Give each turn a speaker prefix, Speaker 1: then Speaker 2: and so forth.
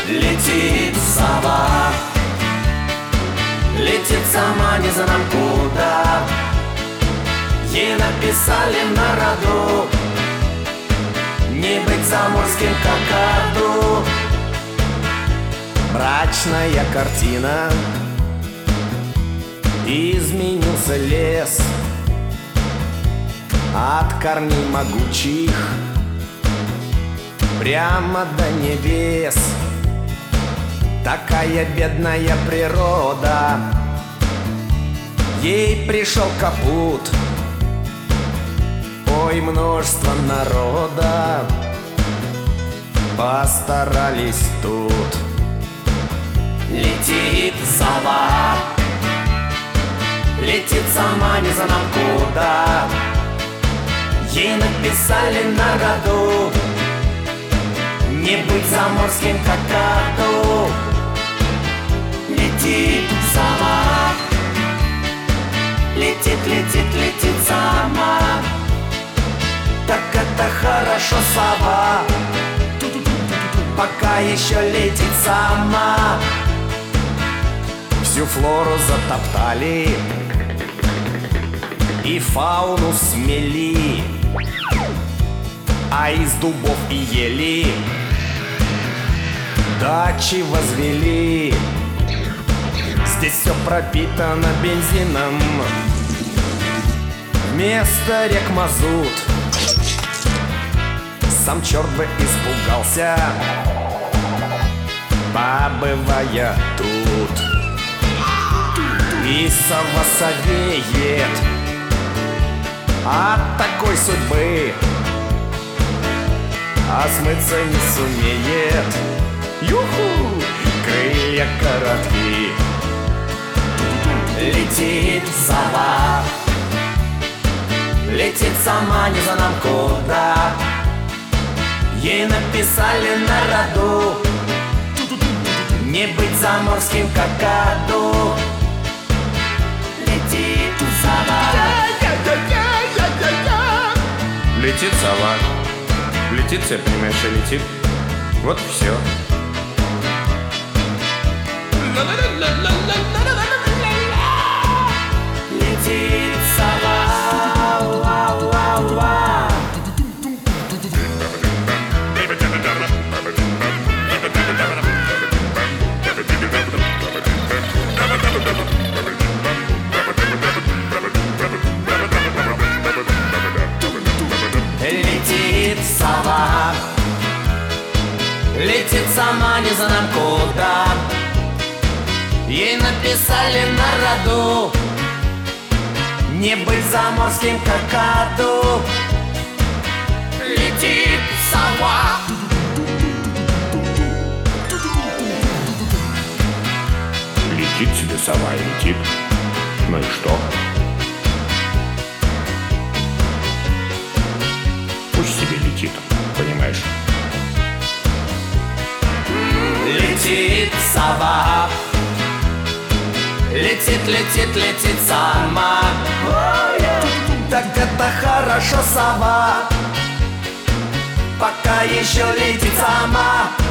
Speaker 1: Летит сова, летит сама не знаем куда. Ей написали на роду не быть заморским какаду. Мрачная картина, изменился лес от корней могучих прямо до небес. Такая бедная природа, ей пришел капут. Ой, множество народа постарались тут. Летит сова, летит сама не знаем куда. Ей написали на роду не быть заморским какаду. Летит сова, летит, летит, летит сама. Так это хорошо, сова, пока еще летит сама. Всю флору затоптали и фауну смели, а из дубов и ели дачи возвели. Здесь все пропитано бензином, вместо рек мазут. Сам черт бы испугался, побывая тут. И сова совеет от такой судьбы, а смыться не сумеет. Юху! Крылья коротки. Летит сова, летит сама не знаем куда. Ей написали на роду не быть заморским какаду. Летит сова,
Speaker 2: Летит сова, летит, все понимаешь, и летит. Вот и все.
Speaker 1: летит сова, уа-уа-уа. Летит сова, летит сама не знаем куда. Ей написали на роду не быть заморским какаду. Летит сова,
Speaker 2: Летит себе сова и летит. Ну и что? Пусть себе летит, понимаешь?
Speaker 1: летит сова, летит, летит, летит сама. Так это хорошо, сова, пока еще летит сама.